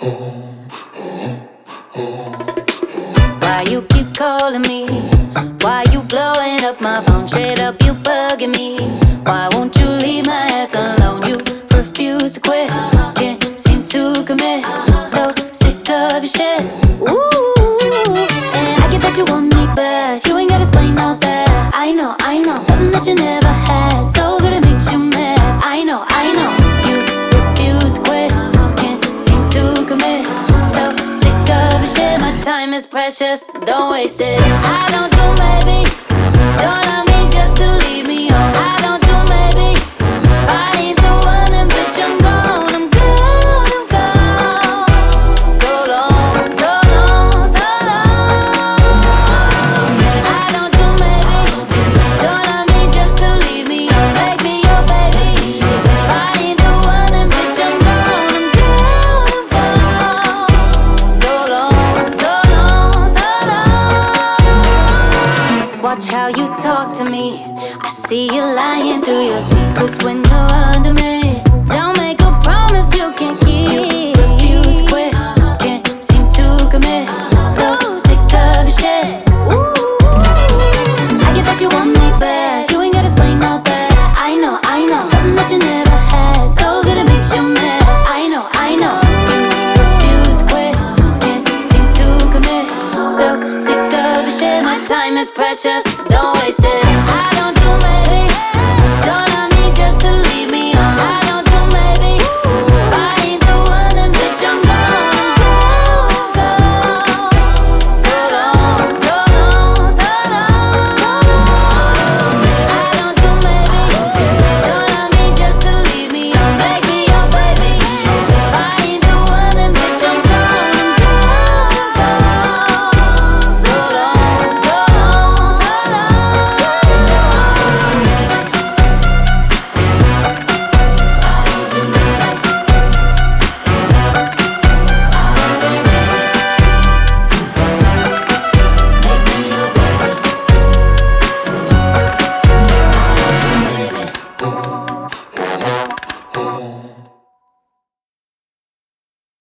Why you keep calling me? Why you blowing up my phone? Straight up, you bugging me. Why won't you leave my ass alone? You refuse to quit, can't seem to commit. So sick of your shit. Ooh, and I get that you want me back. You ain't gotta explain all that. I know, something that you never had. So good it makes you mad. I know, you refuse to quit, can't seem to commit. So sick of your shit. My time is precious, don't waste it. I don't do maybe, don't love me just to leave me on. I don't do maybe, if I ain't the one then bitch I'm gone, I'm gone, I'm gone. So long, so long, so long. I don't do maybe, don't love me just to leave me on. Make me your baby, if I ain't the one then bitch I'm gone, I'm gone, I'm gone. So long, so long, so long. Watch how you talk to me, I see you lying through your teeth. Cause when you're under me, don't make a promise you can't keep. You refuse to quit, can't seem to commit. So sick of your shit. Ooh, I get that you want me back. You ain't gotta explain all that. I know, something that you never had. So good it makes you mad. I know, you refuse to quit, can't seem to commit. So sick of your shit. My time is precious.